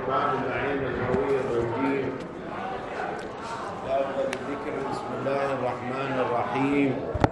الشيطان اللعين القوي الرجيم. أفضل الذكر بسم الله الرحمن الرحيم.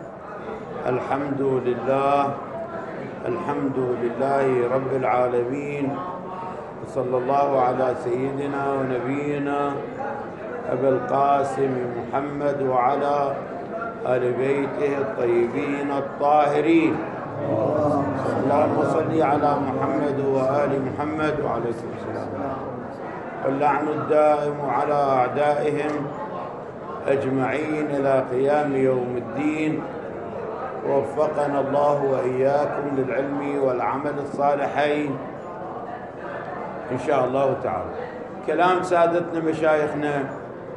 الحمد لله رب العالمين، وصلى الله على سيدنا ونبينا أبي القاسم محمد وعلى آل بيته الطيبين الطاهرين. اللهم صل على محمد وآل محمد وعليكم السلام. واللعن الدائم على أعدائهم أجمعين إلى قيام يوم الدين. ووفقنا الله وإياكم للعلم والعمل الصالحين إن شاء الله تعالى. كلام سادتنا مشايخنا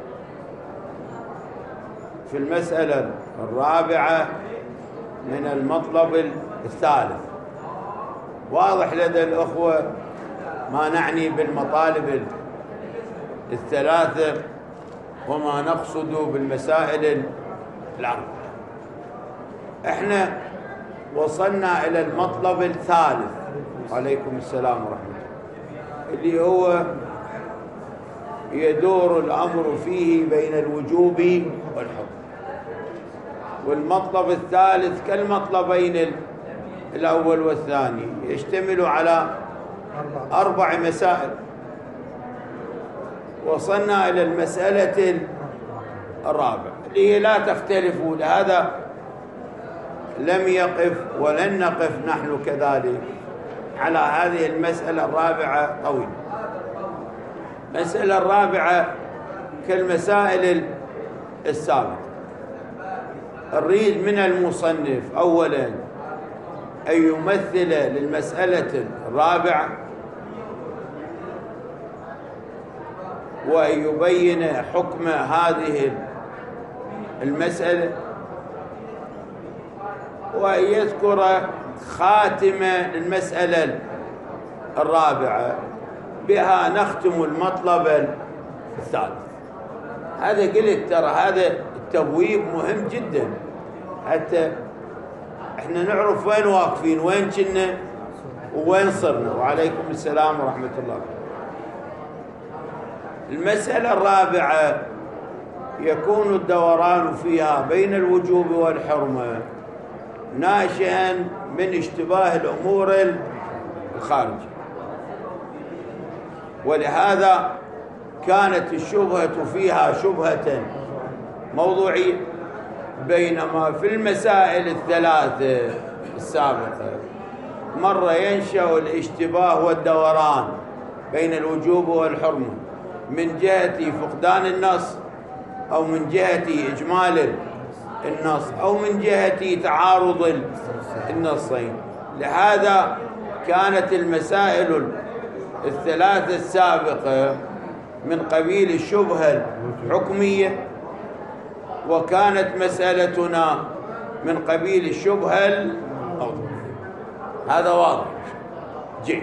في المسألة الرابعة من المطلب الثالث. واضح لدى الأخوة ما نعني بالمطالب الثلاثة وما نقصد بالمسائل الأربعة. احنا وصلنا إلى المطلب الثالث، عليكم السلام ورحمة الله، اللي هو يدور الأمر فيه بين الوجوب والحكم. والمطلب الثالث كالمطلبين الأول والثاني يشتمل على 4 مسائل. وصلنا إلى المسألة الرابعة اللي هي لا تختلف، لهذا لم يقف ولن نقف نحن كذلك على هذه المسألة الرابعة طويلا. المسألة الرابعة كالمسائل السابقة. نريد من المصنف أولا أن يمثل للمسألة الرابعة وأن يبين حكم هذه المسألة، وأن يذكر خاتمة للمسألة الرابعة، بها نختم المطلب الثالث. هذا قلت ترى هذا التبويب مهم جدا حتى احنا نعرف وين واقفين، وين كنا ووين صرنا. وعليكم السلام ورحمة الله. المسألة الرابعة يكون الدوران فيها بين الوجوب والحرمة ناشئا من اشتباه الأمور الخارجية، ولهذا كانت الشبهة فيها شبهة موضوعية، بينما في المسائل الثلاثة السابقة مرة ينشأ الاشتباه والدوران بين الوجوب والحرمة من جهة فقدان النص، أو من جهة إجمال النص، أو من جهة تعارض النصين. لهذا كانت المسائل الثلاثة السابقة من قبيل الشبهة الحكمية، وكانت مسألتنا من قبيل الشبهة الموضوعية. هذا واضح جيد.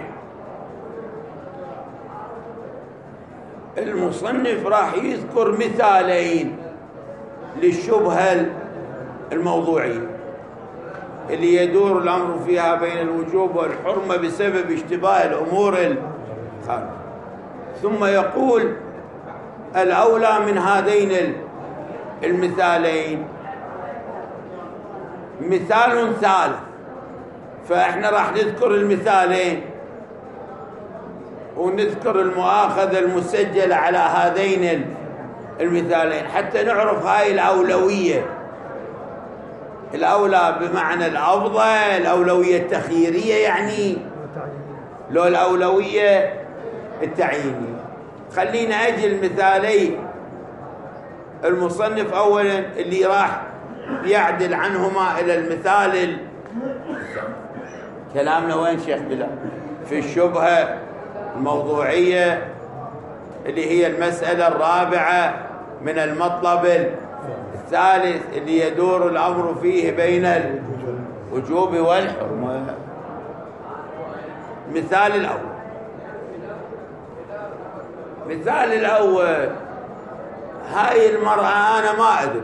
المصنف راح يذكر مثالين للشبهة الموضوعية اللي يدور الأمر فيها بين الوجوب والحرمة بسبب اشتباه الأمور الخارجية، ثم يقول الأولى من هذين المثالين مثال ثالث. فإحنا راح نذكر المثالين ونذكر المؤاخذة المسجلة على هذين المثالين حتى نعرف هاي الأولوية. الأولى بمعنى الأفضل، الأولوية التخييرية يعني، لو الأولوية التعيينية. خلينا أجل مثالي المصنف أولا اللي راح يعدل عنهما إلى المثال. كلامنا وين شيخ بلال؟ في الشبهة الموضوعية اللي هي المسألة الرابعة من المطلب الثالث اللي يدور الأمر فيه بين الوجوب والحرمة. مثال الأول هاي المرأة أنا ما أدري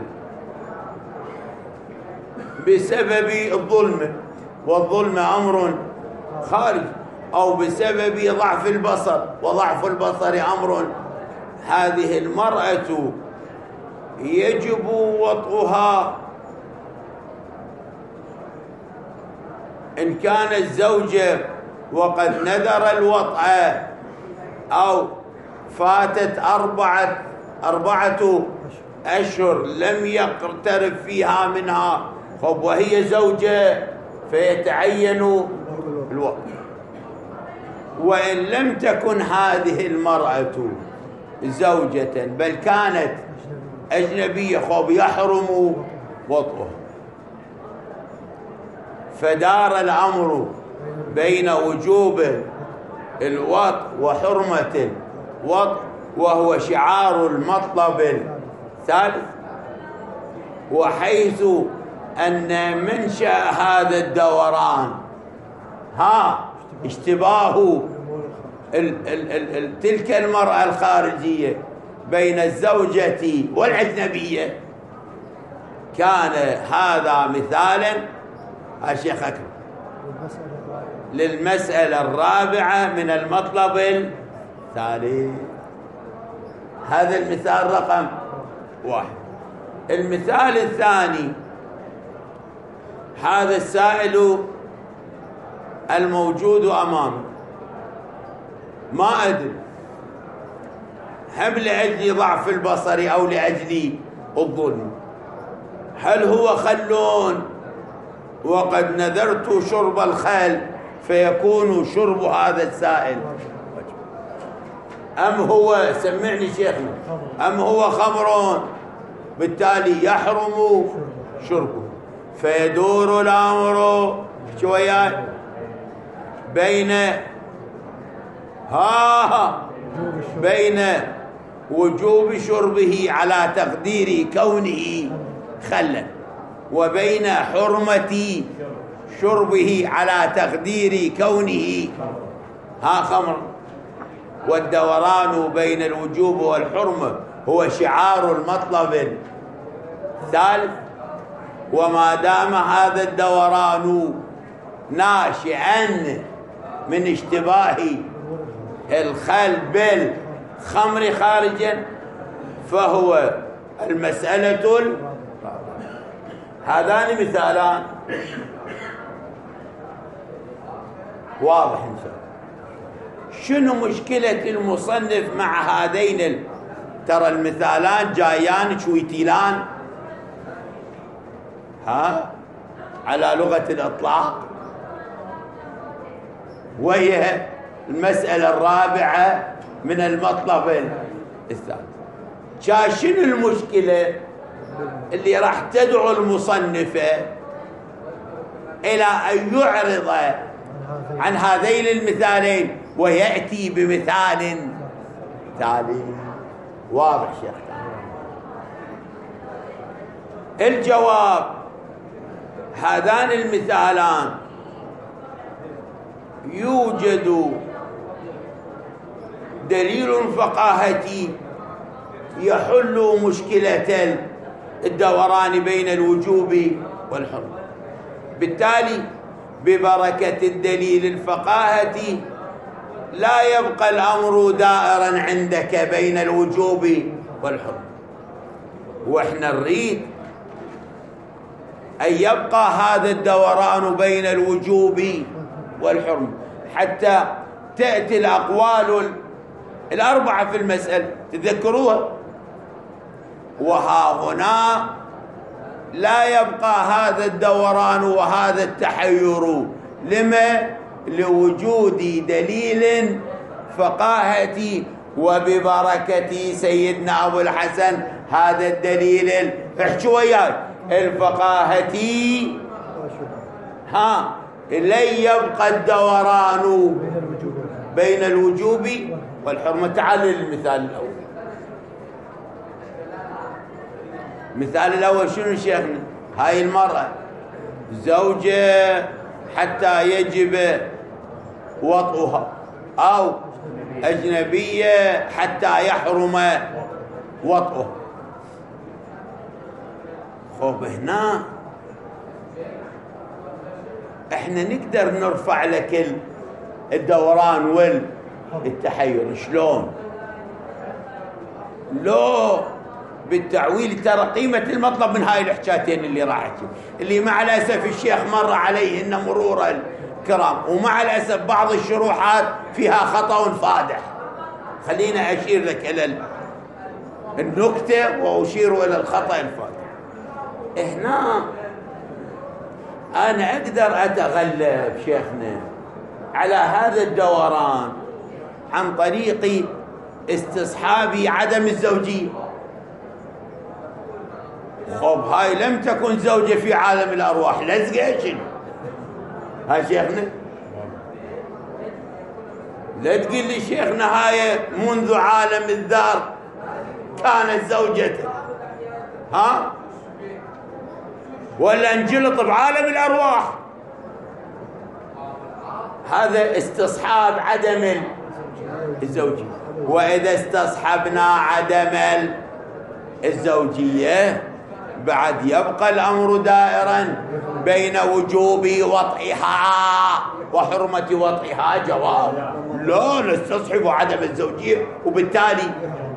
بسبب الظلم، والظلم أمر خارج، أو بسبب ضعف البصر، وضعف البصر أمر، هذه المرأة يجب وطئها إن كانت زوجة وقد نذر الوطء أو فاتت أربعة أشهر لم يقترب فيها منها، وهي زوجة فيتعين الوطء. وإن لم تكن هذه المرأة زوجة بل كانت أجنبية يحرم وطئها. فدار الأمر بين وجوب الوطء وحرمة الوطء، وهو شعار المطلب الثالث. وحيث أن منشأ هذا الدوران اشتباه تلك المرأة الخارجية بين الزوجة والأجنبية، كان هذا مثالا الشيخ أكرم للمسألة الرابعة من المطلب الثالث. هذا المثال رقم 1. المثال الثاني، هذا السائل الموجود أمامي، ما أدري هل لأجل ضعف البصر أو لأجل الظلم، هل هو خل وقد نذرت شرب الخل فيكون شرب هذا السائل، أم هو سمعني شيخنا، أم هو خمر بالتالي يحرم شربه؟ فيدور الأمر شوية بين وجوب شربه على تقدير كونه خلا، وبين حرمة شربه على تقدير كونه خمر. والدوران بين الوجوب والحرمة هو شعار المطلب الثالث. وما دام هذا الدوران ناشئا من اشتباه الخل بالخمر خارجا فهو المسألة هذان مثالان واضح إن شاء الله. شنو مشكلة المصنف مع هذين ترى المثالان جايان شويتيلان على لغة الإطلاق، وهي المسألة الرابعة من المطلب الثالث. شنو المشكلة اللي راح تدعو المصنف إلى أن يعرض عن هذين المثالين ويأتي بمثال ثالث؟ واضح شيخ. الجواب: هذان المثالان يوجد دليل فقاهتي يحل مشكلة الدوران بين الوجوب والحرمة. بالتالي ببركة الدليل الفقاهتي لا يبقى الأمر دائرا عندك بين الوجوب والحرمة، وإحنا نريد أن يبقى هذا الدوران بين الوجوب والحرمة حتى تأتي الأقوال الأربعة في المسألة، تذكروها. وها هنا لا يبقى هذا الدوران وهذا التحير. لما؟ لوجود دليل فقاهتي، وببركة سيدنا أبو الحسن هذا الدليل احكوا وياي الفقاهتي لن يبقى الدوران بين الوجوب والحرمة. تعال للمثال الأول. المثال الأول شنو شيخنا؟ هاي المرأة زوجة حتى يجب وطئها، أو أجنبية حتى يحرم وطئها. خب هنا احنا نقدر نرفع لك الدوران والتحير. شلون؟ لو بالتعويل ترى قيمة المطلب من هاي الحكايتين اللي راح احكي، اللي مع الأسف الشيخ مر عليهن مرور الكرام، ومع الأسف بعض الشروحات فيها خطأ فادح. خلينا أشير لك إلى النكتة وأشير إلى الخطأ الفادح. هنا أنا أقدر أتغلب شيخنا على هذا الدوران عن طريق استصحاب عدم الزوجية. خب هاي لم تكن زوجة في عالم الأرواح، لزقة شنو؟ ها شيخنا لا تقول لي شيخنا هاي منذ عالم الذار كانت زوجته، ها؟ ولا انجلط بعالم الأرواح. هذا استصحاب عدم الزوجية. وإذا استصحبنا عدم الزوجية بعد يبقى الأمر دائرا بين وجوب وطئها وحرمة وطئها. جواب: لا نستصحب عدم الزوجية، وبالتالي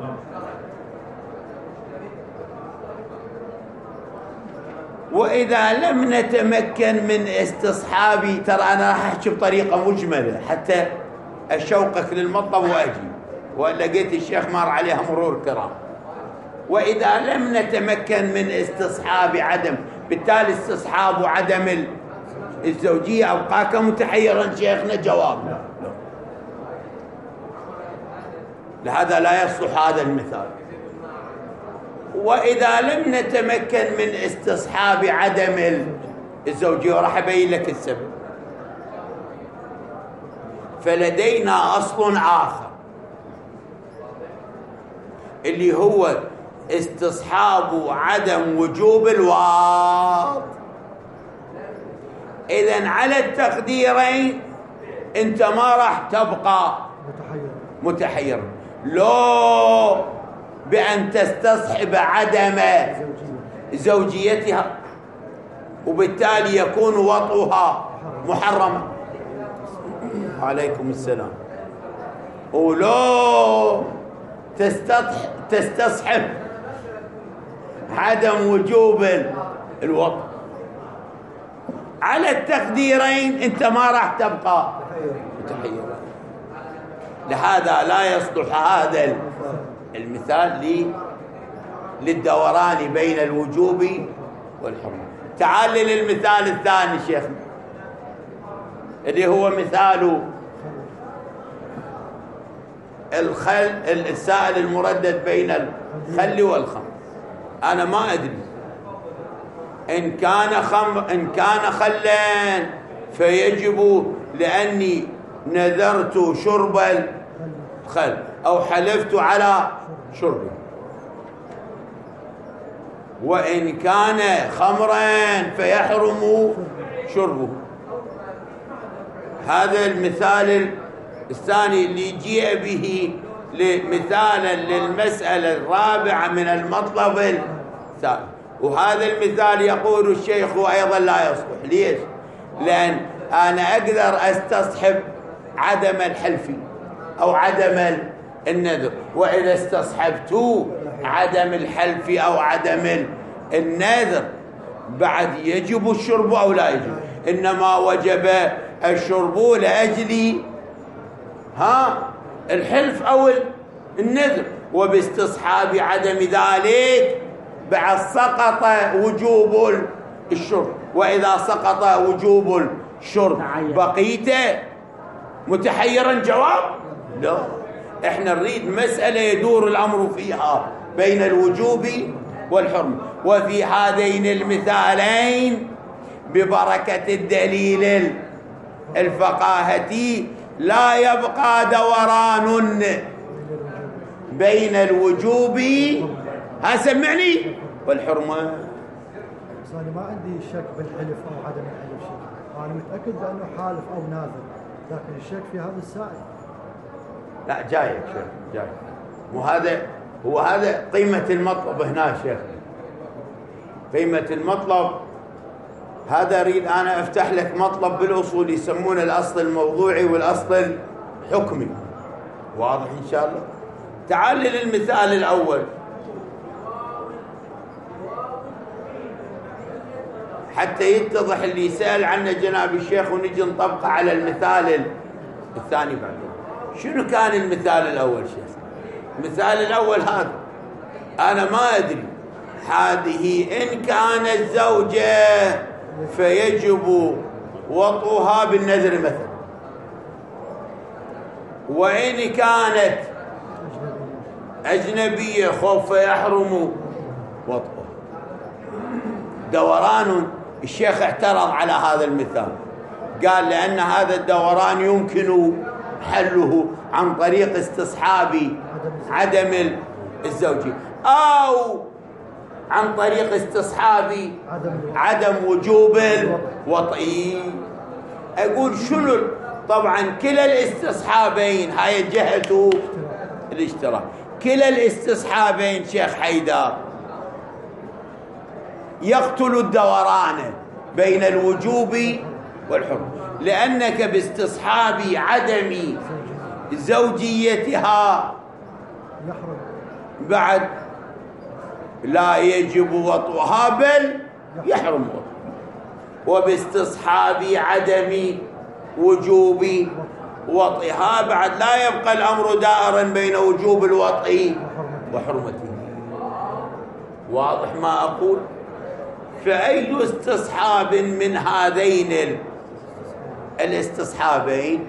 وإذا لم نتمكن من استصحاب، ترى أنا راح أحكي بطريقة مجملة حتى أشوقك للمطلب وأجي، ولقيت الشيخ مر عليها مرور كرام. وإذا لم نتمكن من استصحاب عدم، بالتالي استصحاب عدم الزوجية أبقاك متحيرا شيخنا. جواب: لا. لهذا لا يصلح هذا المثال. وإذا لم نتمكن من استصحاب عدم الزوجية، وراح أبين لك السبب، فلدينا أصل آخر اللي هو استصحاب عدم وجوب الواط. إذن على التقديرين أنت ما راح تبقى متحير، لو بأن تستصحب عدم زوجيتها، وبالتالي يكون وطئها محرما. عليكم السلام. ولو تستصحب عدم وجوب الوطء، على التقديرين انت ما راح تبقى متحيرا. لهذا لا يصلح هذا المثال للدوران بين الوجوب والحرمة. تعال للمثال الثاني شيخنا، اللي هو مثال السائل المردد بين الخل والخمر. أنا ما أدري إن كان خلا فيجب لأني نذرت شرب الخل أو حلفت على شربه، وإن كان خمرا فيحرم شربه. هذا المثال الثاني اللي جيء به مثالا للمسألة الرابعة من المطلب الثاني. وهذا المثال يقول الشيخ أيضا لا يصلح. ليش؟ لأن أنا أقدر أستصحب عدم الحلف أو عدم النذر، وإذا استصحبت عدم الحلف أو عدم النذر بعد يجب الشرب أو لا يجب؟ إنما وجب الشرب لأجل الحلف أو النذر، وباستصحاب عدم ذلك بعد سقط وجوب الشرب. وإذا سقط وجوب الشرب بقيت متحيرا. جواب: لا. احنا نريد مسألة يدور الأمر فيها بين الوجوب والحرمة. وفي هذين المثالين ببركة الدليل الفقاهتي لا يبقى دوران بين الوجوب سمعني والحرمة. بس أنا ما عندي شك بالحلف أو عدم الحلف شيء، أنا متأكد بأنه حالف أو ناذر، لكن الشك في هذا السائل. لا جايك شيخ، جاي. هو هذا قيمة المطلب هنا شيخ. قيمة المطلب هذا أريد أنا أفتح لك مطلب بالأصول يسمونه الأصل الموضوعي والأصل الحكمي. واضح إن شاء الله؟ تعال للمثال الأول حتى يتضح اللي يسأل عنه جناب الشيخ ونجي نطبقه على المثال الثاني بعدين. شنو كان المثال الأول شيخ؟ المثال الأول هذا أنا ما أدري هذه إن كانت زوجة فيجب وطئها بالنذر مثلا، وإن كانت أجنبية خوف فيحرم وطئها. دوران الشيخ اعترض على هذا المثال، قال لأن هذا الدوران يمكن حله عن طريق استصحاب عدم الزوجية أو عن طريق استصحاب عدم وجوب الوطئ. أقول شنو؟ طبعا كلا الاستصحابين هاي جهة الاشتراك، كلا الاستصحابين شيخ حيدر يقتل الدوران بين الوجوب والحرمة، لأنك باستصحاب عدم زوجيتها بعد لا يجب وطئها بل يحرم وطئها، وباستصحاب عدم وجوب وطئها بعد لا يبقى الأمر دائرا بين وجوب الوطئ وحرمته. واضح ما أقول؟ فأي استصحاب من هذين الاستصحابين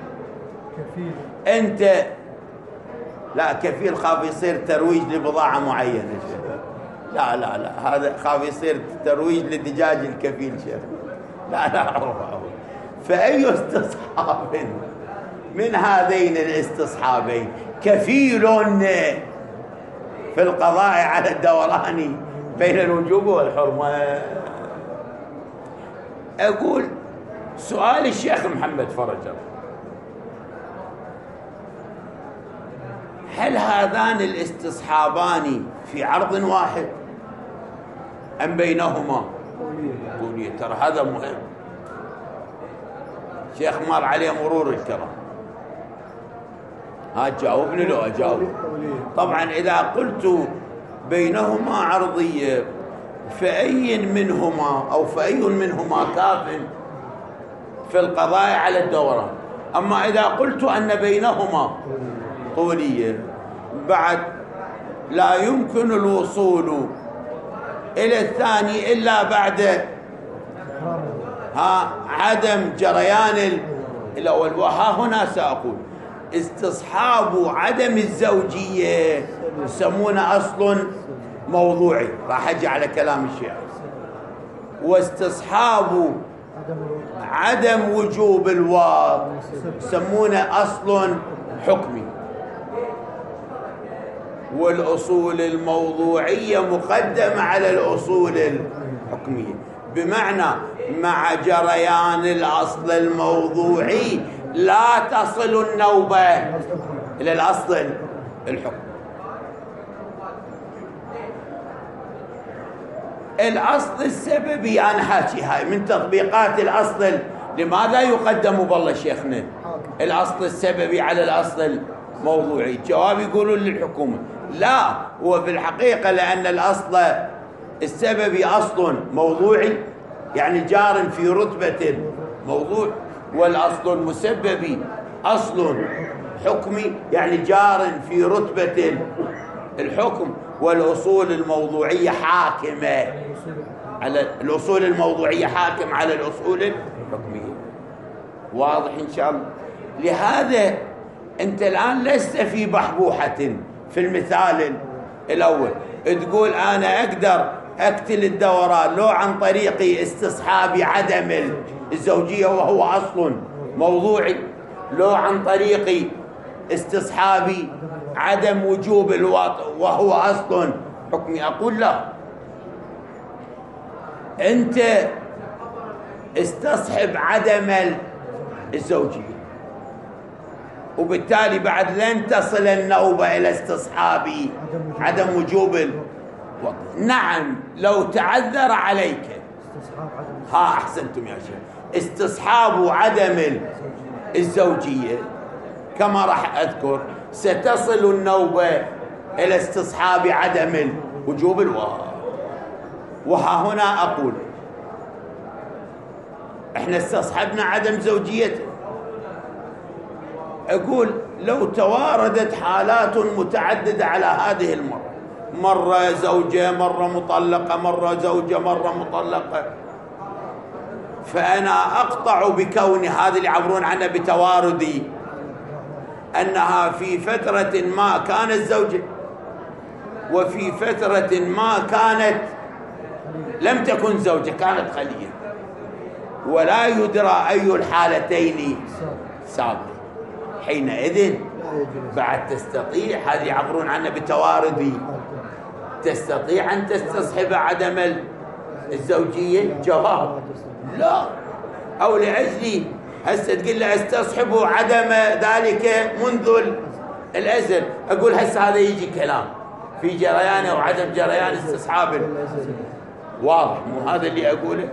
أنت لا كفيل خاف يصير ترويج لبضاعة معينة. لا لا لا هذا خاف يصير ترويج لدجاج الكفيل شيخ. لا لا فأي استصحاب من هذين الاستصحابين كفيل في القضاء على الدوران بين الوجوب والحرمة؟ أقول سؤال الشيخ محمد فرج الله، هل هذان الاستصحابان في عرض واحد أم بينهما قولية؟ ترى هذا مهم، شيخ مر عليه مرور الكرام. ها تجاوبني لو أجاوب. طبعا إذا قلت بينهما عرضية فأي منهما أو فأي منهما كاف في القضاء على الدوران. أما إذا قلت أن بينهما طولية بعد لا يمكن الوصول إلى الثاني إلا بعد عدم جريان الأول. وها هنا سأقول استصحاب عدم الزوجية يسمونه أصل موضوعي، راح أجي على كلام الشيخ، واستصحاب عدم وجوب الوطء يسمونه أصل حكمي. والأصول الموضوعية مقدمة على الأصول الحكمية، بمعنى مع جريان الأصل الموضوعي لا تصل النوبة إلى الأصل الحكمي. الأصل السببي أنا حاكي هاي من تطبيقات الأصل. لماذا يقدم بالله شيخنا الأصل السببي على الأصل الموضوعي؟ الجواب يقولون للحكومة لا، هو في الحقيقة لأن الأصل السببي أصل موضوعي يعني جار في رتبة الموضوع، والأصل المسببي أصل حكمي يعني جار في رتبة الحكم. والأصول الموضوعية حاكمة على الأصول الموضوعية حاكم على الأصول الحكمية. واضح إن شاء الله؟ لهذا أنت الآن لست في بحبوحة في المثال الأول تقول أنا أقدر أقتل الدوران لو عن طريق استصحاب عدم الزوجية وهو أصل موضوعي، لو عن طريق استصحاب عدم وجوب الوطء وهو أصل حكمي. أقول لا، أنت استصحب عدم الزوجية وبالتالي بعد لن تصل النوبة إلى استصحاب عدم وجوب الوطء. نعم لو تعذر عليك ها أحسنتم يا شيخ. استصحاب عدم الزوجية كما راح أذكر ستصل النوبة إلى استصحاب عدم وجوب الواو. وها هنا أقول إحنا استصحبنا عدم زوجيته، أقول لو تواردت حالات متعددة على هذه المرة، مرة زوجة مرة مطلقة، مرة زوجة مرة مطلقة، فأنا أقطع بكون هذه اللي يعبرون عنها بتواردي أنها في فترة ما كانت زوجة وفي فترة ما كانت لم تكن زوجة، كانت خلية، ولا يدرى أي الحالتين سابق. حينئذ بعد تستطيع، هذه يعبرون عنها بتواردي، تستطيع أن تستصحب عدم الزوجية؟ جواب لا. أو لأجلي هسه تقول له استصحب عدم ذلك منذ الأزل، أقول هسه هذا يجي كلام في جريان أو عدم جريان استصحاب واضح، مو هذا اللي أقوله.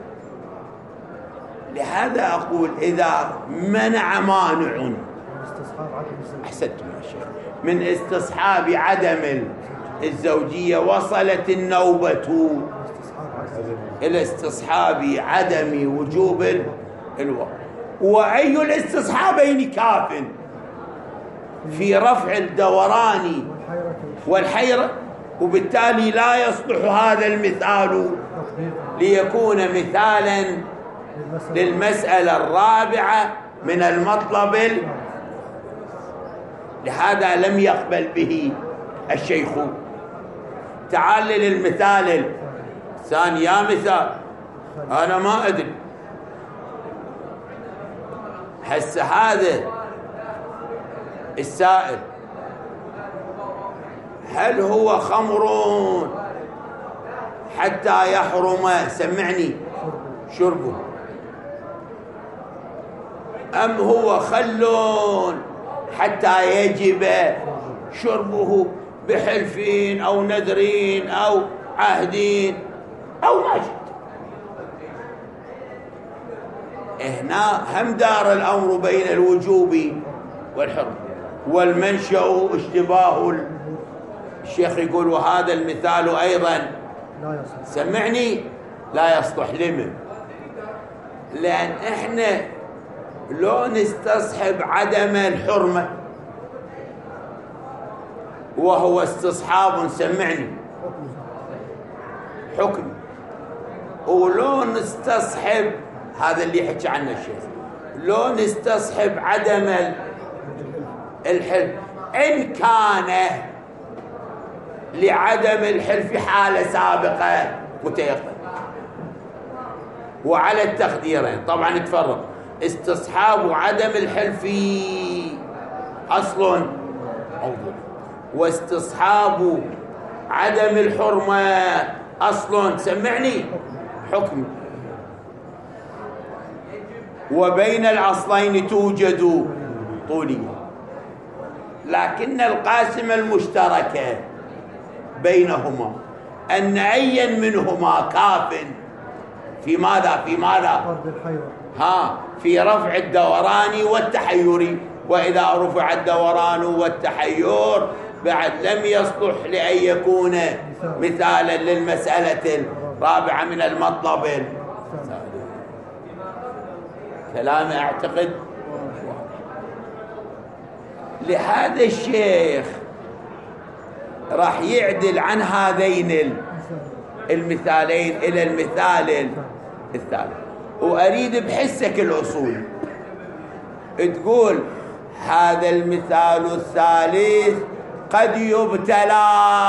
لهذا أقول إذا منع مانع أحسنتم يا شيخ من استصحاب عدم الزوجية وصلت النوبة إلى استصحاب عدم وجوب الوقت. وأي الاستصحابين كاف في رفع الدوران والحيرة، وبالتالي لا يصلح هذا المثال ليكون مثالا للمسألة الرابعة من المطلب. لهذا لم يقبل به الشيخ. تعال للمثال الثاني. يا مثال أنا ما أدري هسه هذا السائل هل هو خمر حتى يحرم سمعني شربه، أم هو خل حتى يجب شربه بحلفين أو نذرين أو عهدين أو ما شئت؟ هنا هم دار الأمر بين الوجوب والحرمة والمنشأ اشتباه. الشيخ يقول وهذا المثال أيضا سمعني لا يصلح لمن، لأن إحنا لو نستصحب عدم الحرمة وهو استصحاب سمعني حكم، ولو نستصحب هذا اللي يحكي عنه الشيخ، لو نستصحب عدم الحلف إن كان لعدم الحلف حالة سابقة متيقنة. وعلى التقديرين طبعا تفرق استصحاب عدم الحلف أصل واستصحاب عدم الحرمة أصل سمعني حكم، وبين الأصلين توجد طولية، لكن القاسم المشترك بينهما أن أي منهما كاف في ماذا في رفع الدوران والتحير. وإذا رفع الدوران والتحير بعد لم يصلح لأن يكون مثالا للمسألة الرابعة من المطلب. كلام أعتقد. لهذا الشيخ راح يعدل عن هذين المثالين إلى المثال الثالث. وأريد بحسك الأصول تقول هذا المثال الثالث قد يبتلى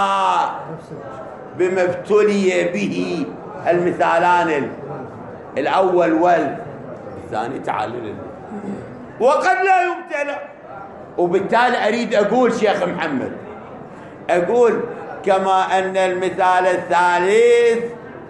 بما ابتلي به المثالان الأول والثاني. تعال وقد لا يبتلى. وبالتالي أريد أقول شيخ محمد، أقول كما أن المثال الثالث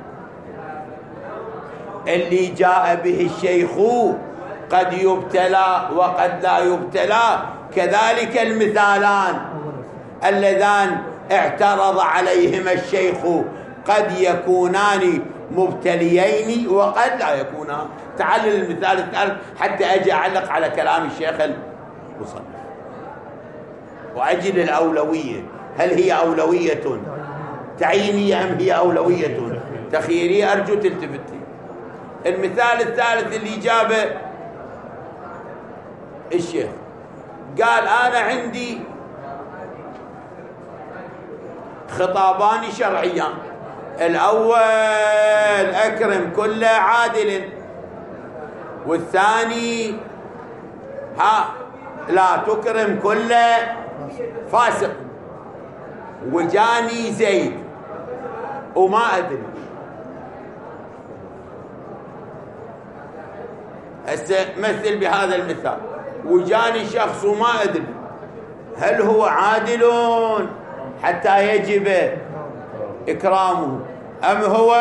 اللي جاء به الشيخ قد يبتلى وقد لا يبتلى، كذلك المثالان اللذان اعترض عليهما الشيخ قد يكونان مبتليين وقد لا يكونا. تعلل المثال الثالث حتى أجي أعلق على كلام الشيخ المصنف وأجل الأولوية. هل هي أولوية تعيينية أم هي أولوية تخييرية؟ أرجو تلتفتي. المثال الثالث اللي جابه الشيخ قال أنا عندي خطابان شرعيان، الأول أكرم كل عادل، والثاني لا تكرم كل فاسق. وجاني زيد وما أدري، هسه مثل بهذا المثال، وجاني شخص وما أدري هل هو عادل حتى يجب إكرامه أم هو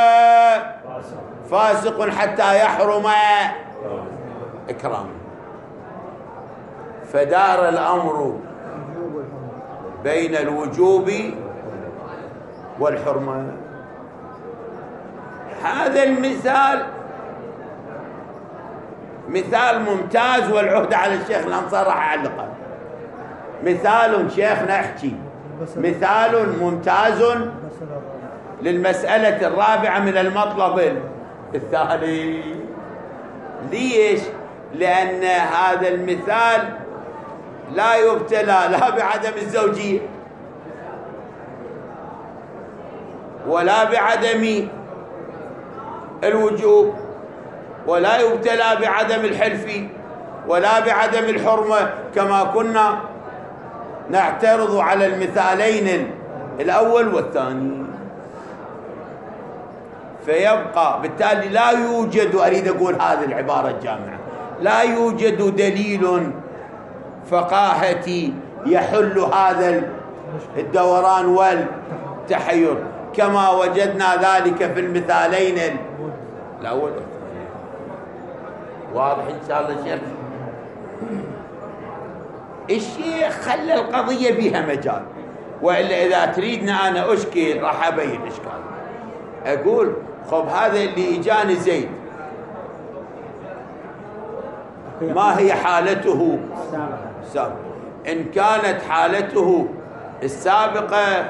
فاسق حتى يحرم إكرامه. فدار الأمر بين الوجوب والحرمة. هذا المثال مثال ممتاز، والعهد على الشيخ الأنصار راح أعلقه. مثال شيخنا احكي مثال ممتاز للمسألة الرابعة من المطلب الثاني. ليش؟ لأن هذا المثال لا يبتلى لا بعدم الزوجية ولا بعدم الوجوب، ولا يبتلى بعدم الحلف ولا بعدم الحرمة كما كنا نعترض على المثالين الأول والثاني. فيبقى بالتالي لا يوجد، أريد أقول هذه العبارة الجامعة، لا يوجد دليل فقاهتي يحل هذا الدوران والتحير كما وجدنا ذلك في المثالين الأول والثاني. واضح إن شاء الله الشيخ؟ الشيخ خلى القضية بها مجال، وإلا إذا تريدنا أنا أشكل راح أبين إشكال. أقول خب هذا اللي إجاني زيد ما هي حالته السابقة؟ إن كانت حالته السابقة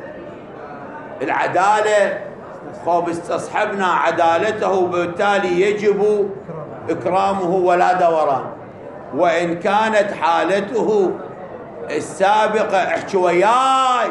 العدالة خب استصحبنا عدالته، بالتالي يجب إكرامه ولا دوران. وإن كانت حالته السابقة احكي وياي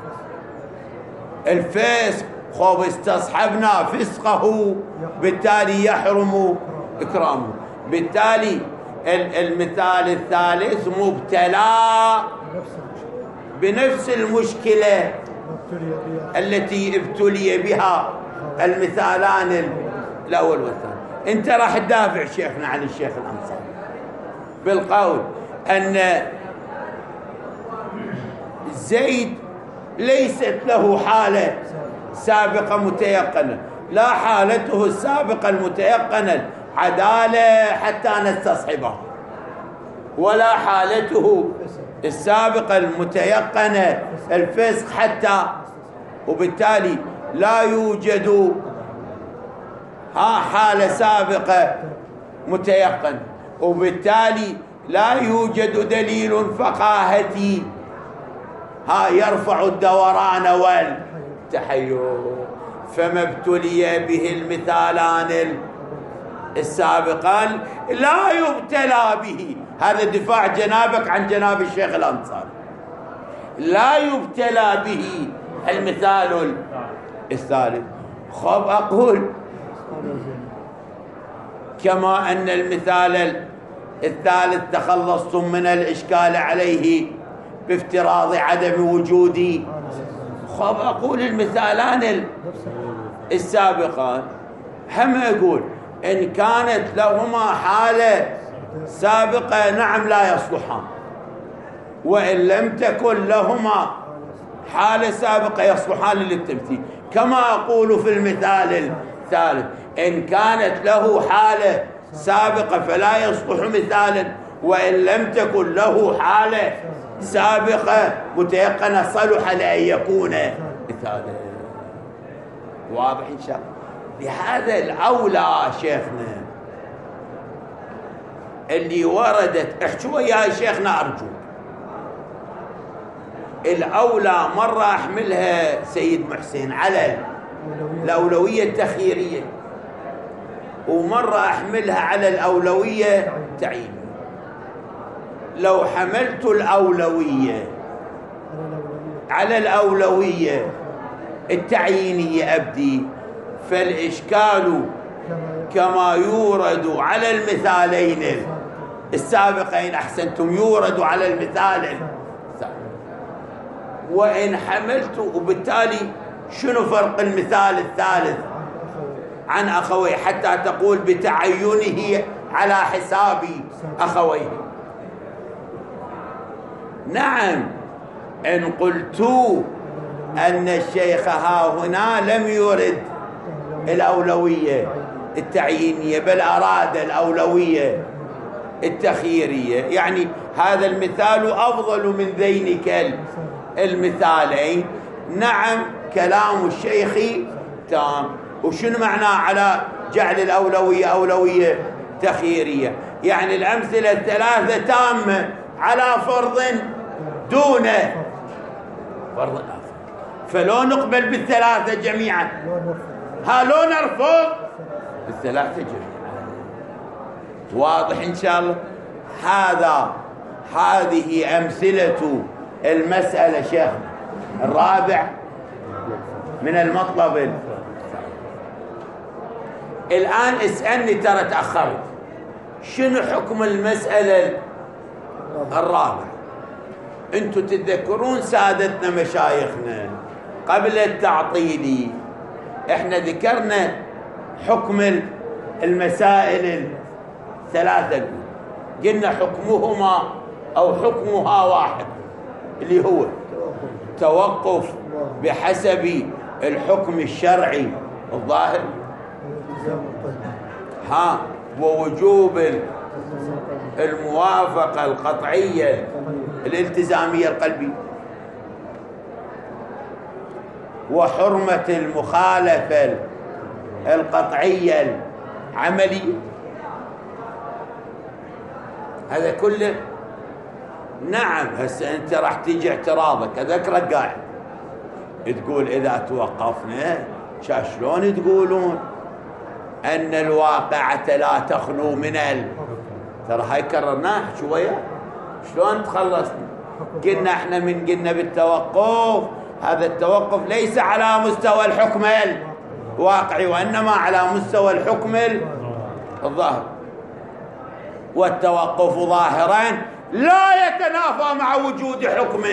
الفسق خب استصحبنا فسقه، بالتالي يحرم إكرامه. بالتالي المثال الثالث مبتلى بنفس المشكلة التي ابتلي بها المثالان الأول والثاني. انت راح تدافع شيخنا عن الشيخ الأنصاري بالقول أن زيد ليست له حالة سابقة متيقنة، لا حالته السابقة المتيقنة عدالة حتى نستصحبه، ولا حالته السابقة المتيقنة الفسق حتى، وبالتالي لا يوجد حالة سابقة متيقن، وبالتالي لا يوجد دليل فقاهتي يرفع الدوران والتحير. فما ابتلي به المثالان السابقان لا يبتلى به. هذا دفاع جنابك عن جناب الشيخ الأنصاري. لا يبتلى به المثال الثالث. خب أقول كما أن المثال الثالث تخلصتم من الإشكال عليه بافتراض عدم وجودي، خب أقول المثالان السابقان هم أقول إن كانت لهما حالة سابقة نعم لا يصلحان، وإن لم تكن لهما حالة سابقة يصلحان للتمثيل. كما أقول في المثال الثالث إن كانت له حالة سابقة فلا يصلح مثالا، وإن لم تكن له حالة سابقة متيقنة صلح لأن يكون مثالا. واضح إن شاء الله؟ لهذا الأولى شيخنا اللي وردت، احكوا وياي شيخنا أرجو، الأولى مرة أحملها سيد محسن على الأولوية التخييرية، ومرة أحملها على الأولوية التعيينية. لو حملت الأولوية على الأولوية التعيينية أبدي، فالإشكال كما يورد على المثالين السابقين، أحسنتم، يورد على المثال السابق. وإن حملت، وبالتالي شنو فرق المثال الثالث عن أخويه حتى تقول بتعينه على حساب أخويه؟ نعم، إن قلت أن الشيخ ها هنا لم يرد الأولوية التعيينية بل أراد الأولوية التخييرية، يعني هذا المثال أفضل من ذينك المثالين. نعم، كلام الشيخ تام. وشنو معناه على جعل الأولوية أولوية تخييرية؟ يعني الأمثلة الثلاثة تامة على فرض دون فرض آخر، فلو نقبل بالثلاثة جميعا، لو نرفض بالثلاثة جميعا. واضح إن شاء الله؟ هذه أمثلة المسألة شيخ الرابع من المطلب. الآن اسألني، ترى تأخرت، شنو حكم المسألة الرابعة؟ انتم تتذكرون سادتنا مشايخنا قبل التعطيل احنا ذكرنا حكم المسائل الثلاثة، قلنا حكمهما أو حكمها واحد، اللي هو توقف بحسب الحكم الشرعي الظاهر، ووجوب الموافقة القطعية الالتزامية القلبية، وحرمة المخالفة القطعية العملية. هذا كله. نعم، هسه انت راح تيجي اعتراضك، اذكرك قاعد تقول اذا توقفنا شلون تقولون ان الواقعة لا تخلو من ترى هاي كررناها شوية، شلون تخلصنا؟ قلنا احنا من قلنا بالتوقف، هذا التوقف ليس على مستوى الحكم الواقعي وانما على مستوى الحكم الظاهر، والتوقف ظاهرا لا يتنافى مع وجود حكم.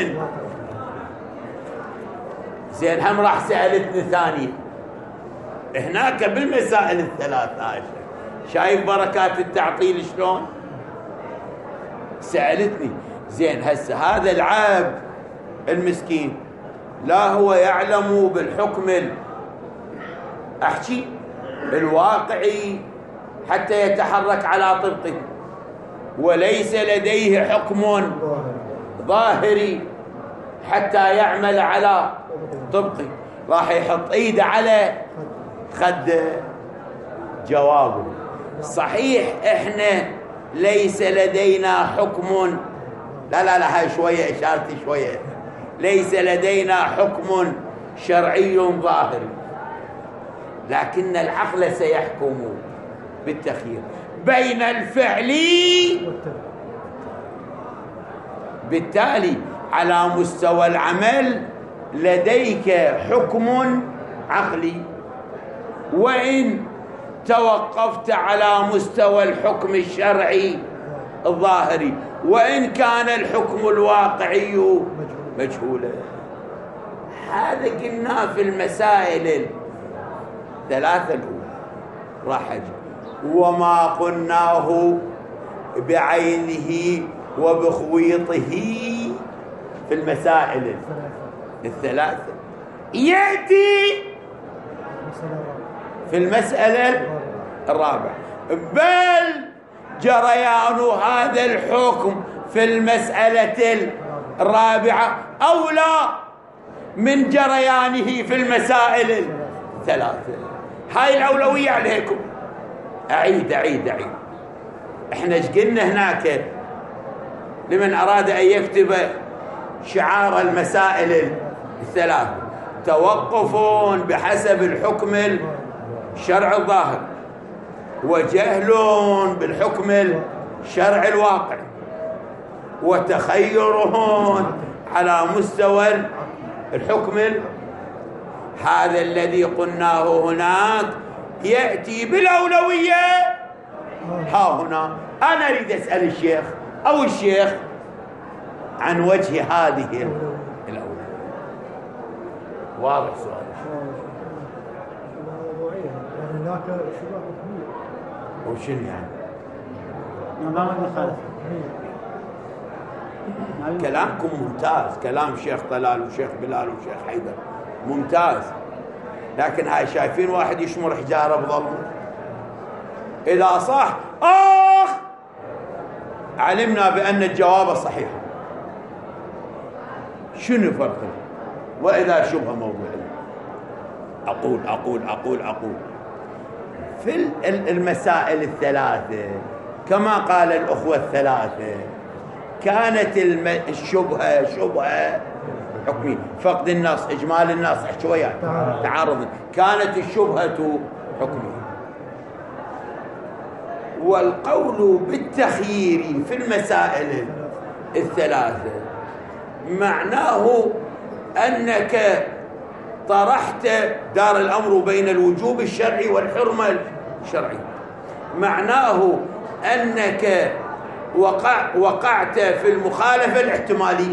زين، هم راح سألتني ثانية هناك بالمسائل الثلاث، شايف بركات التعطيل شلون؟ سألتني زين، هسه هذا العبد المسكين لا هو يعلم بالحكم أحكي الواقعي حتى يتحرك على طبقه، وليس لديه حكم ظاهري حتى يعمل على طبقه، راح يحط ايده على خده. جوابه صحيح، احنا ليس لدينا حكم، لا هاي شوية اشارتي شوية، ليس لدينا حكم شرعي ظاهري، لكن العقل سيحكم بالتخيير بين الفعل. بالتالي على مستوى العمل لديك حكم عقلي، وإن توقفت على مستوى الحكم الشرعي الظاهري، وإن كان الحكم الواقعي مجهولا. هذا قلنا في المسائل الثلاثة الأولى. راح أجي وما قلناه بعينه وبخويطه في المسائل الثلاثة يأتي في المسألة الرابعة، بل جريان هذا الحكم في المسألة الرابعة أولى من جريانه في المسائل الثلاثة. هاي الأولوية عليكم. أعيد احنا ايش قلنا هناك لمن أراد أن يكتب شعار المسائل الثلاث: توقف بحسب الحكم الشرع الظاهر، وجهل بالحكم الشرع الواقع، وتخيرهم على مستوى الحكم. هذا الذي قلناه هناك يأتي بالأولوية ها هنا. أنا أريد أسأل الشيخ أو الشيخ عن وجه هذه الأولوية. واضح سؤال؟ يعني هناك شبهة حكمية. وشنو يعني؟ نظام المخالفة. كلامكم ممتاز، كلام شيخ طلال وشيخ بلال وشيخ حيدر ممتاز، لكن هاي شايفين واحد يشمر حجاره بظلمه؟ إذا صح علمنا بأن الجواب صحيح. شنو فرق؟ وإذا شبهة موضوعية. أقول في المسائل الثلاثة كما قال الأخوة الثلاثة كانت الشبهة حكمية، فقد النص، إجمال النص، شوية تعارض، كانت الشبهة حكمية. والقول بالتخيير في المسائل الثلاثة معناه أنك طرحت دار الأمر بين الوجوب الشرعي والحرمة الشرعية، معناه أنك وقعت في المخالفة الاحتمالية.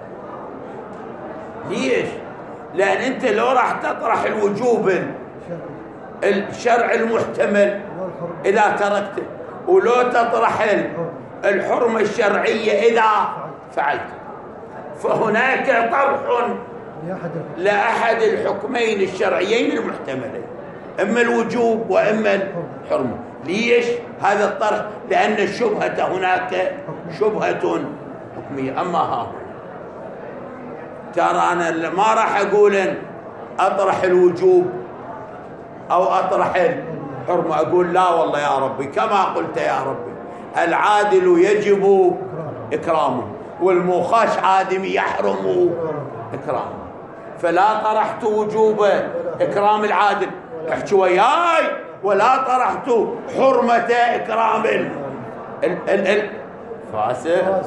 ليش؟ لأن أنت لو راح تطرح الوجوب الشرع المحتمل إذا تركته، ولو تطرح الحرمة الشرعية إذا فعلت، فهناك طرح لأحد الحكمين الشرعيين المحتملين، إما الوجوب وإما الحرمة. ليش هذا الطرح؟ لأن الشبهة هناك شبهة حكمية. أما ها ترى أنا ما راح أقول أطرح الوجوب أو أطرح الحرمة، أقول لا والله يا ربي كما قلت يا ربي العادل يجب إكرامه والمخاش عادم يحرم إكرامه، فلا طرحت وجوب إكرام العادل احكي وياي، ولا طرحت حرمة إكرام الفاسق.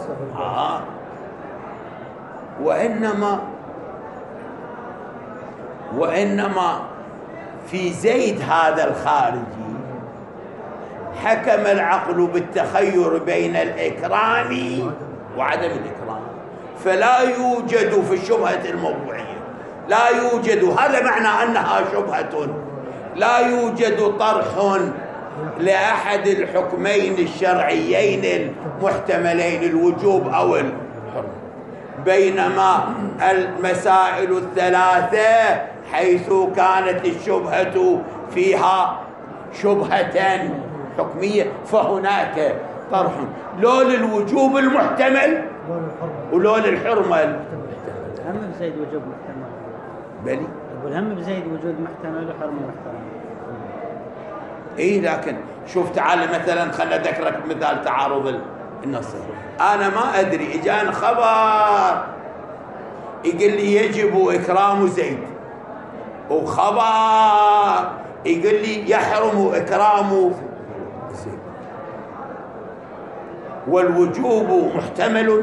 وإنما في زيد هذا الخارجي حكم العقل بالتخير بين الإكرام وعدم الإكرام، فلا يوجد في الشبهة الموضوعية، لا يوجد، هذا معنى أنها شبهة، لا يوجد طرح لأحد الحكمين الشرعيين المحتملين الوجوب أو الحرمة، بينما المسائل الثلاثة حيث كانت الشبهة فيها شبهة حكمية فهناك طرح لو للوجوب المحتمل ولو للحرمة هم بزيد وجوب محتمل. بلي يقول هم بزيد وجود محتمل وحرمة محتمل. ايه لكن شوف تعال مثلا خلنا اذكرك مثال تعارض النص. انا ما ادري اجاني خبر يقول لي يجب اكرام زيد، وخبر يقول لي يحرم اكرام زيد، والوجوب محتمل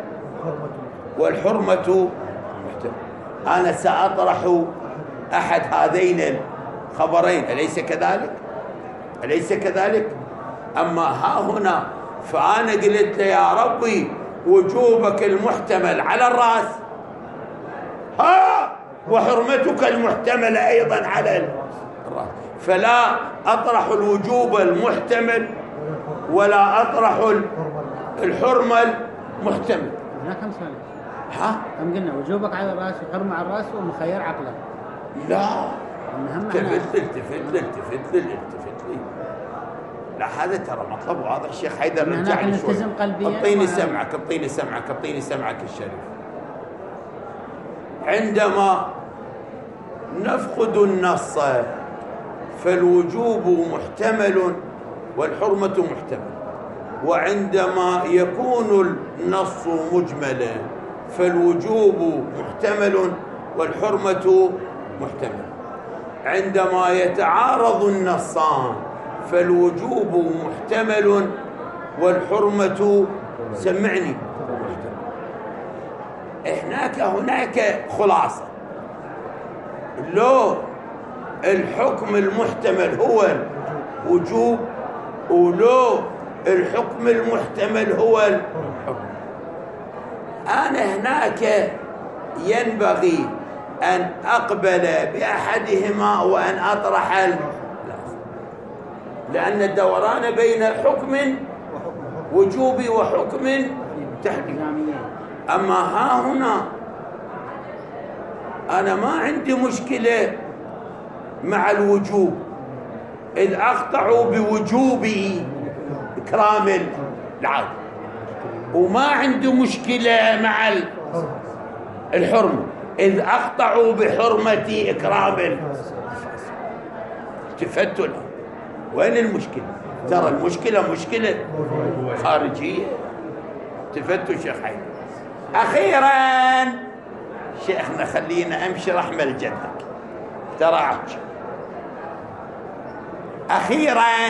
والحرمة محتمل. انا ساطرح احد هذين الخبرين، اليس كذلك؟ أليس كذلك؟ أما ها هنا فأنا قلت له يا ربي وجوبك المحتمل على الرأس وحرمتك المحتملة أيضا على الرأس، فلا أطرح الوجوب المحتمل ولا أطرح الحرمة المحتمل. هناك كم سؤال؟ هم قلنا وجوبك على الرأس وحرمة على الرأس ومخير عقلك. لا التفت لي لا، هذا ترى مطلب واضح. الشيخ حيدر رجع لي شوي. اعطيني سمعك الشريف. عندما نفقد النص فالوجوب محتمل والحرمة محتمل. وعندما يكون النص مجملا فالوجوب محتمل والحرمة محتمل. عندما يتعارض النصان فالوجوب محتمل والحرمة سمعني هناك خلاصة. لو الحكم المحتمل هو الوجوب ولو الحكم المحتمل هو الحكم، أنا هناك ينبغي أن أقبل بأحدهما وأن أطرح الآخر، لأن الدوران بين حكم وجوبي وحكم تحريمي. أما ها هنا أنا ما عندي مشكلة مع الوجوب إذ أقطعوا بوجوبه إكرام العبد، وما عندي مشكلة مع الحرمة إذ أقطعوا بحرمة إكرام. تفتوا له وين المشكلة؟ ترى المشكلة مشكلة خارجية. تفتوا شيخ حيدر. أخيرا شيخنا خلينا أمشي رحمة لجدك ترى عجب. أخيرا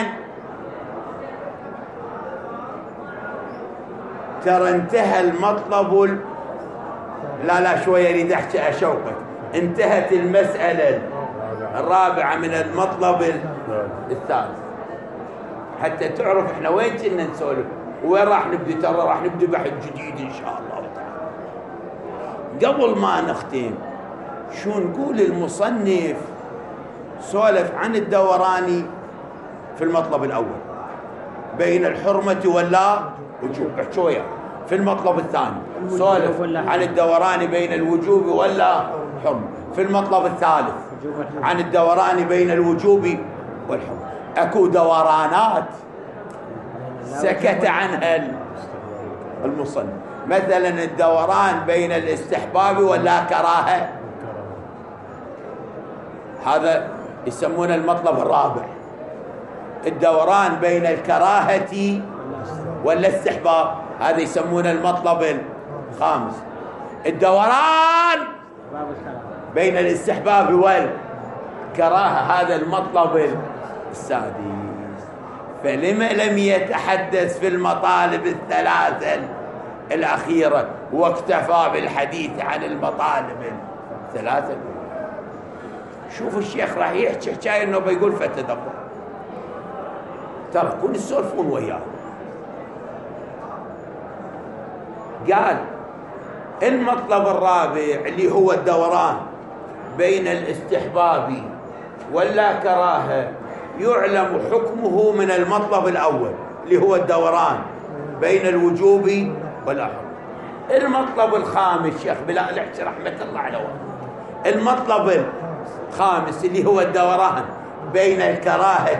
ترى انتهى المطلب لا شوية أريد أحكي أشوقك. انتهت المسألة الرابعة من المطلب الثالث حتى تعرف احنا وين كنا نسولف وين راح نبدي. ترى راح نبدي بحث جديد إن شاء الله تعالى. قبل ما نختم شو نقول المصنف سولف عن الدوراني في المطلب الأول بين الحرمة ولا وجوب. شوية في المطلب الثاني سولف عن الدوران بين الوجوب ولا حرمة. في المطلب الثالث عن الدوران بين الوجوب والحرمة. أكو دورانات سكت عنها المصنف، مثلا الدوران بين الاستحباب ولا كراهة، هذا يسمونه المطلب الرابع. الدوران بين الكراهة ولا استحباب هذا يسمونه المطلب الخامس. الدوران بين الاستحباب والكراهة هذا المطلب السادس. فلما لم يتحدث في المطالب الثلاثة الأخيرة واكتفى بالحديث عن المطالب الثلاثة؟ شوف الشيخ راح يحكي حكاية انه بيقول فتدبر. ترى كون يسولفون وياه. قال المطلب الرابع اللي هو الدوران بين الاستحباب ولا كراهة يعلم حكمه من المطلب الأول اللي هو الدوران بين الوجوب والحرمة. المطلب الخامس شيخ بلال احكي رحمة الله عليه، المطلب الخامس اللي هو الدوران بين الكراهة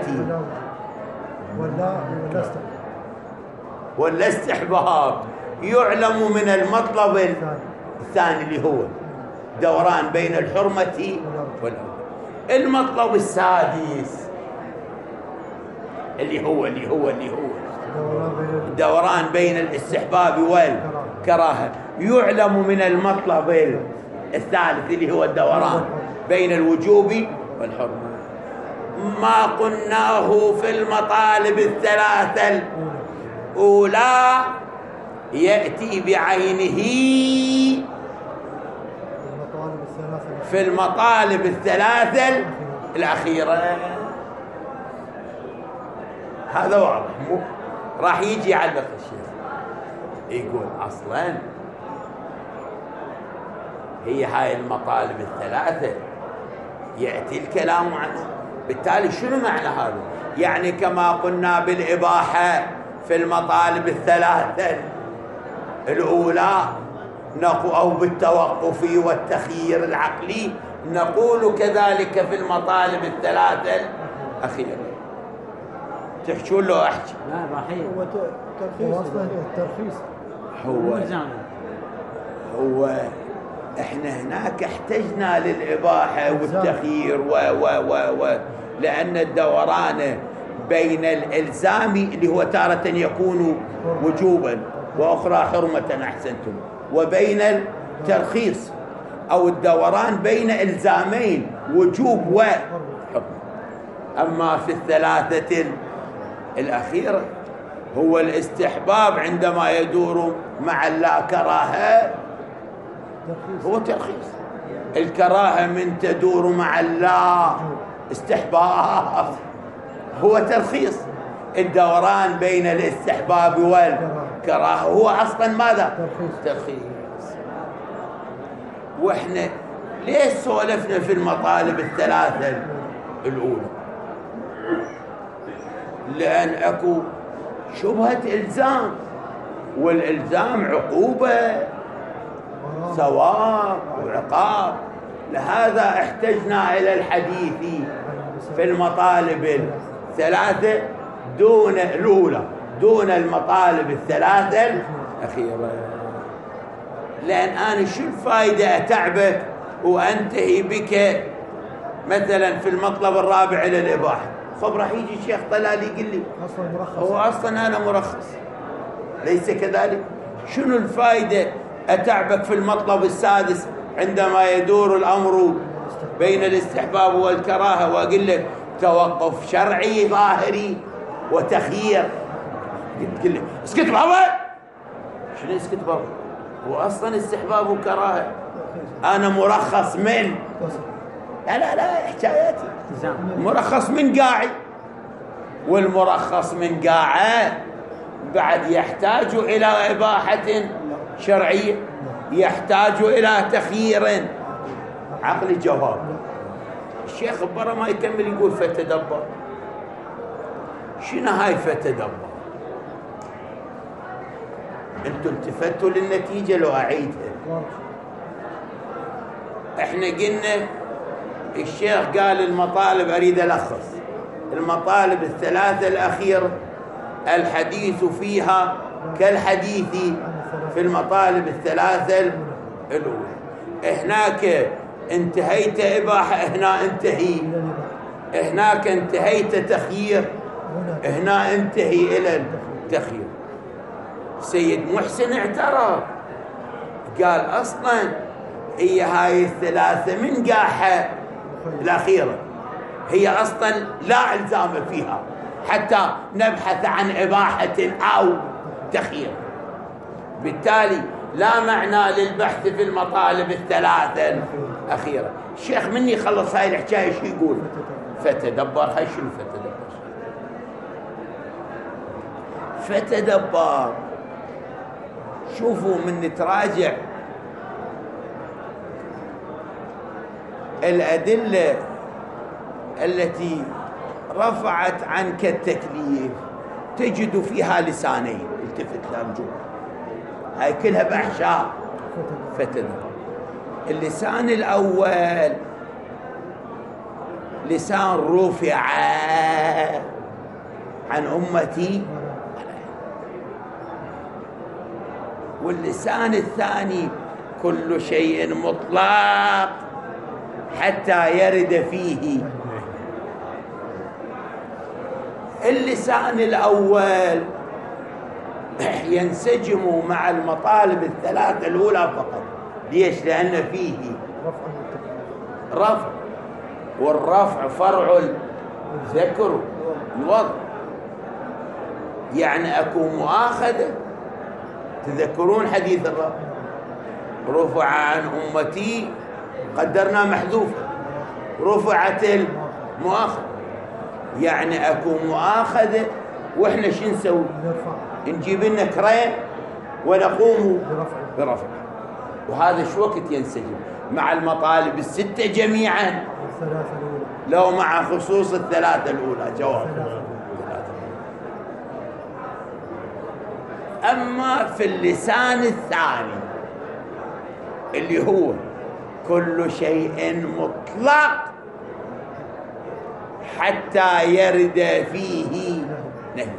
ولا استحباب يعلم من المطلب الثاني اللي هو دوران بين الحرمة والحرمة. المطلب السادس اللي هو الدوران بين الاستحباب والكراهة يعلم من المطلب الثالث اللي هو الدوران بين الوجوب والحرمة. ما قلناه في المطالب الثلاثة الأولى يأتي بعينه في المطالب الثلاثة الأخيرة. هذا واضح مو راح يجي يعلق الشيخ يقول أصلا هي هاي المطالب الثلاثة يأتي الكلام عنها. بالتالي شنو معنى هذا؟ يعني كما قلنا بالإباحة في المطالب الثلاثة الأولى أو بالتوقف والتخيير العقلي نقول كذلك في المطالب الثلاثة الأخيرة. تحكون له أحكي؟ لا راحي هو الترخيص هو احنا هناك احتجنا للإباحة والتخيير لأن الدوران بين الإلزام اللي هو تارة يكون وجوبا وأخرى حرمة أحسنتم، وبين الترخيص أو الدوران بين إلزامين وجوب وحرمة. أما في الثلاثة الأخيرة هو الاستحباب عندما يدور مع اللا كراهة هو ترخيص. الكراهة من تدور مع اللا استحباب هو ترخيص. الدوران بين الاستحباب والكراهة هو أصلا ماذا؟ ترخيص. وإحنا ليش سولفنا في المطالب الثلاثة الأولى؟ لأن أكو شبهة إلزام، والإلزام عقوبة ثواب وعقاب. لهذا احتجنا إلى الحديث في المطالب الثلاثة دون الأولى، دون المطالب الثلاثة الأخيرة. لأن أنا شو الفائدة أتعبك وأنتهي بك مثلا في المطلب الرابع إلى الإباحة؟ خب راح يجي شيخ طلال يقول لي هو أصلا أنا مرخص، ليس كذلك؟ شنو الفائدة أتعبك في المطلب السادس عندما يدور الأمر بين الاستحباب والكراهة وأقول لك توقف شرعي ظاهري وتخيير؟ تقول لي اسكت بابا. شنو اسكت بابا؟ هو أصلا استحباب وكراهة، أنا مرخص من لا حكاياتي مرخص من قاعي، والمرخص من قاعه بعد يحتاج إلى إباحة شرعية، يحتاج إلى تخيير عقلي جواب. الشيخ برا ما يكمل يقول فتدبر. شنو هاي فتدبر؟ انتوا التفتوا للنتيجة لو أعيدها. احنا قلنا الشيخ قال المطالب أريد ألخص المطالب الثلاثة الأخيرة الحديث فيها كالحديث في المطالب الثلاثة الأولى. هناك انتهيت إباحة، هنا انتهي، هناك انتهيت تخيير، هنا انتهي إلى التخيير. سيد محسن اعترف قال أصلا هي هاي الثلاثة من قاحة الأخيرة هي أصلا لا إلزام فيها حتى نبحث عن إباحة أو تخيير، بالتالي لا معنى للبحث في المطالب الثلاثة الأخيرة. الشيخ مني خلص هاي الحكاية شو يقول؟ فتدبر. هاي شنو فتدبر؟ شوفوا من نتراجع الأدلة التي رفعت عنك التكليف تجد فيها لسانين، التفت لارجوك، هاي كلها بأحشاء فتدبر. اللسان الأول لسان رفع عن أمتي، واللسان الثاني كل شيء مطلق حتى يرد فيه. اللسان الأول ينسجم مع المطالب الثلاثة الأولى فقط. ليش؟ لأن فيه رفع، والرفع فرع الذكر الوضع، يعني أكون مؤاخذة. تذكرون حديث الرفع؟ رفع عن أمتي قدرنا محذوفة، رفعت المؤاخذة، يعني أكون مؤاخذة. وإحنا شو نسوي؟ نجيب لنا كريم ونقوم برفع. وهذا شو وقت ينسجم مع المطالب الستة جميعا لو مع خصوص الثلاثة الأولى؟ جواب. أما في اللسان الثاني اللي هو كل شيء مطلق حتى يرد فيه نهي،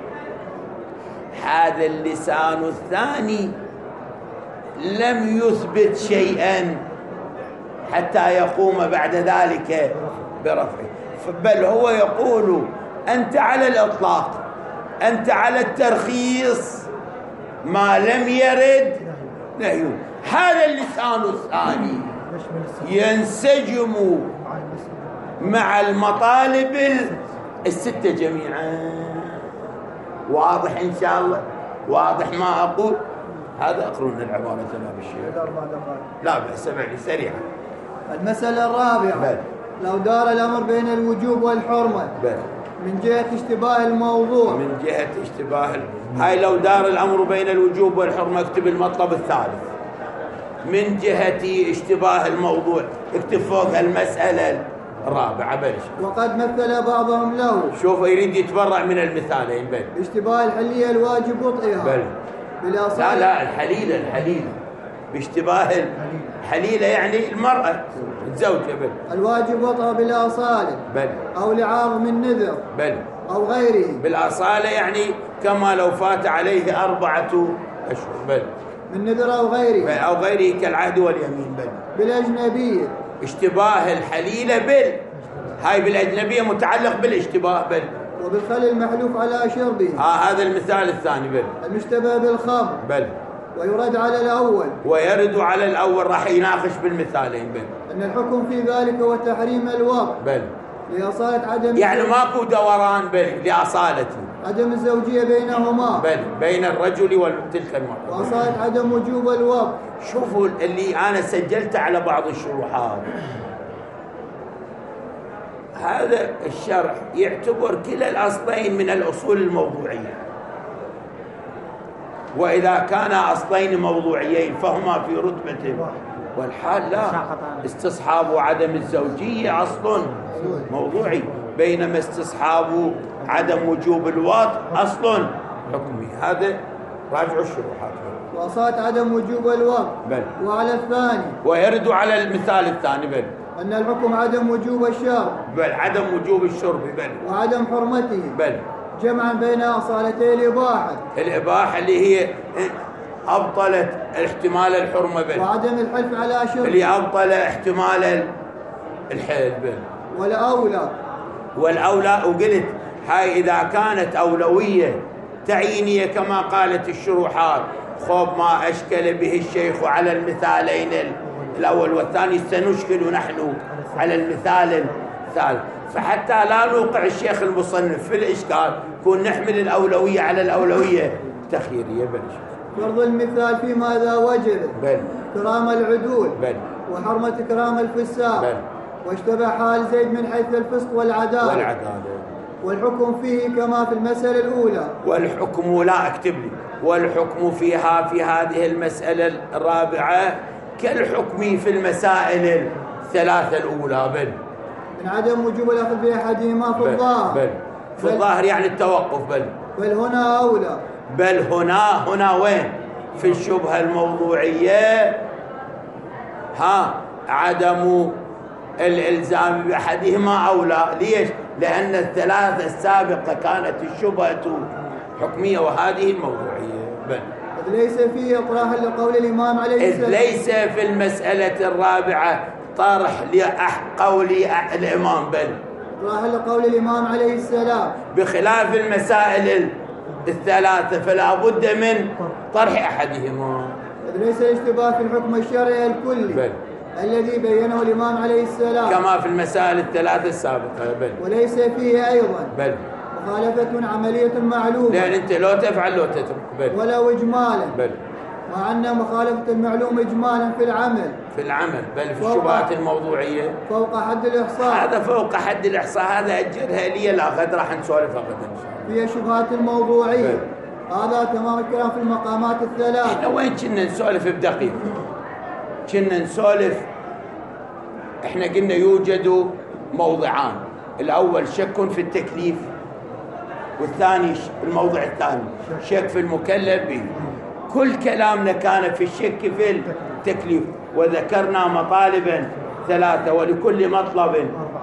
هذا اللسان الثاني لم يثبت شيئا حتى يقوم بعد ذلك برفعه. بل هو يقول أنت على الإطلاق، أنت على الترخيص ما لم يرد نهي. هذا اللسان الثاني ينسجم مع المطالب الستة جميعا. واضح إن شاء الله؟ واضح ما أقول؟ هذا أقرون العبارة جناب الشيخ. لا بأس، سمعني سريعا. المسألة الرابعة، لو دار الأمر بين الوجوب والحرمة من جهة اشتباه الموضوع، من جهة اشتباه هاي لو دار الأمر بين الوجوب والحرمة اكتب المطلب الثالث. من جهة اشتباه الموضوع اكتب فوق المسألة الرابعة. بلش. وقد مثل بعضهم له، شوف يريد يتبرع من المثالين. بل اشتباه الحلية الواجب وطئها. بل لا الحليلة باشتباه الحليلة يعني المرأة الزوجة. بل الواجب وطئها بالأصالة. بل أو لعارض من نذر. بل أو غيره. بالأصالة يعني كما لو فات عليه 4 أشهر. بل من نذر أو غيره. بل أو غيره كالعهد واليمين. بل بالأجنبية. اشتباه الحليلة هاي بالأجنبية متعلق بالاشتباه. بل وبالخل المحلوف على شربه. هذا المثال الثاني. بل المشتبه بالخمر. بل ويرد على الأول. ويرد على الأول، راح يناقش بالمثالين. بل أن الحكم في ذلك هو تحريم الوقت. بل لأصالة عدم يعني ماكو دوران. بل لأصالة عدم الزوجية بينهما. بل بين الرجل وتلك المرأة. وأصالة عدم وجوب الوقت. شوفوا اللي أنا سجلته على بعض الشروحات، هذا الشرح يعتبر كلا الأصلين من الأصول الموضوعية، وإذا كان أصلين موضوعيين فهما في رتبة، والحال لا، استصحاب عدم الزوجية أصل موضوعي، بينما استصحاب عدم وجوب الوطء أصل حكمي. هذا راجعوا الشروحات. وأصالة عدم وجوب الوقت. بل وعلى الثاني ويرد على المثال الثاني. بل أن الحكم عدم وجوب الشرب. بل عدم وجوب الشرب. بل وعدم حرمته. بل جمعا بين أصالتي الإباحة. الإباحة اللي هي أبطلت احتمال الحرمة. بل وعدم الحلف على شرب اللي أبطل احتمال الحيل. بل والأولى وقلت هاي إذا كانت أولوية تعيينية كما قالت الشروحات، خوب ما أشكل به الشيخ على المثالين الأول والثاني سنشكل نحن على المثال الثالث، فحتى لا نوقع الشيخ المصنف في الإشكال كون نحمل الأولوية على الأولوية التخييرية. بلش فرض المثال فيما إذا وجد بل كرام العدول. بل وحرمة كرام الفساق. بل واشتبه حال زيد من حيث الفسق والعدالة. والحكم فيه كما في المسألة الأولى. والحكم لا اكتب لي، والحكم فيها في هذه المسألة الرابعة كالحكم في المسائل الثلاثة الأولى. بل من عدم وجوب الأخذ بأحدهما في الظاهر. في الظاهر يعني التوقف. بل هنا أولى. بل هنا وين؟ في الشبهة الموضوعية عدم الإلزام بأحدهما أولى. ليش؟ لأن الثلاثة السابقة كانت الشبهة حكمية وهذه الموضوعية. بل إذ ليس فيه إطراح لقول الإمام عليه السلام. إذ ليس في المسألة الرابعة طرح لقول الإمام. بل إطراح لقول الإمام عليه السلام بخلاف المسائل الثلاثة فلا بد من طرح أحدهما. إذ ليس الاشتباه في الحكم الشرعي الكلي. بل الذي بينه الإمام عليه السلام كما في المسائل الثلاثة السابقة. بل وليس فيه أيضا بل مخالفة عملية معلومة، لأن أنت لو تفعل لو تترك. بل ولو إجمالا. بل مع أن مخالفة المعلوم إجمالا في العمل بل في الشبهات الموضوعية فوق حد الإحصاء. هذا فوق حد الإحصاء، هذا أجرها لي لا غد راح نسولف غدا إن شاء الله. في الشبهات الموضوعية هذا تمام الكلام في المقامات الثلاث. احنا وين كنا نسولف بدقيق؟ كنا نسولف احنا قلنا يوجد موضعان، الأول شك في التكليف، والثاني الموضع الثاني شك في المكلف به. كل كلامنا كان في الشك في التكليف، وذكرنا مطالبا 3 ولكل مطلب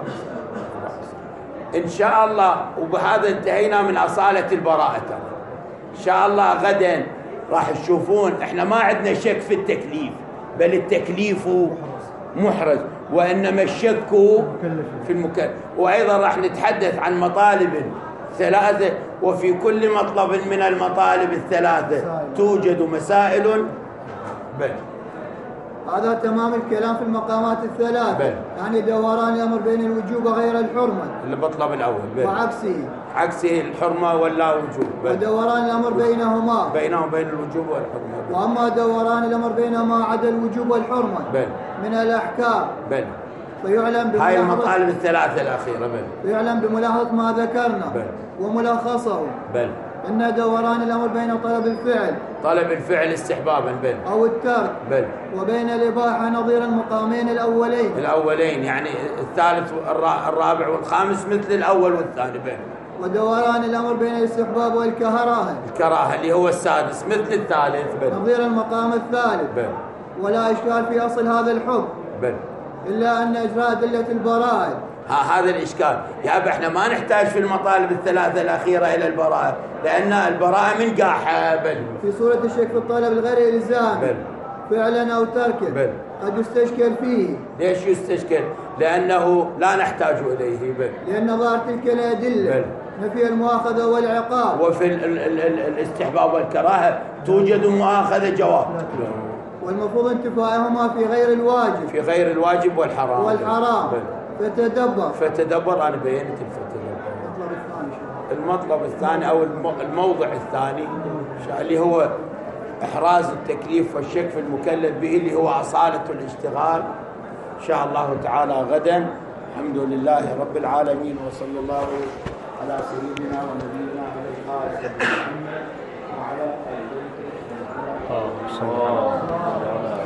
إن شاء الله. وبهذا انتهينا من أصالة البراءة. إن شاء الله غدا راح تشوفون احنا ما عندنا شك في التكليف، بل التكليف محرز، وإنما الشك في المكلف. وأيضا راح نتحدث عن مطالب ثلاثة، وفي كل مطلب من المطالب الثلاثة توجد مسائل. بل هذا تمام الكلام في المقامات الثلاثة. يعني دوران الأمر بين الوجوب وغير الحرمة، المطلب الأول. وعكسه الحرمة ولا وجوب. ودوران الأمر بينهم بين الوجوب والحرمة. وأما دوران الأمر بينهما عدا الوجوب والحرمة من الأحكام فيعلم هاي المطالب الثلاثة الأخيرة. يعلم بملاحظة ما ذكرنا وملخصه إن دوران الأمر بين طلب الفعل استحبابا أو الترك وبين الإباحة نظير المقامين الأولين يعني الثالث الرابع والخامس مثل الأول والثاني. ودوران الأمر بين الاستحباب والكراهة اللي هو السادس مثل الثالث نظير المقام الثالث. ولا إشكال في أصل هذا الحكم إلا أن إجراء أدلة البراءة. هذا الإشكال يا أبا، إحنا ما نحتاج في المطالب الثلاثة الأخيرة إلى البراءة، لأن البراءة من قاحة في صورة الشك في الطلب الغير إلزام فعلا أو تركا قد يستشكل فيه. ليش يستشكل؟ لأنه لا نحتاج إليه لأن ظاهر تلك الأدلة نفي المؤاخذة والعقاب. وفي الاستحباب والكراهة توجد مؤاخذة جواب، والمفروض انتفائهما في غير الواجب والحرام. فتدبر. أنا بينت المطلب الثاني أو الموضع الثاني اللي هو إحراز التكليف والشك في المكلف به، اللي هو أصالة الاشتغال. إن شاء الله تعالى غدا. الحمد لله رب العالمين، وصلى الله على سيدنا ونبينا محمد وعلى آله وصحبه.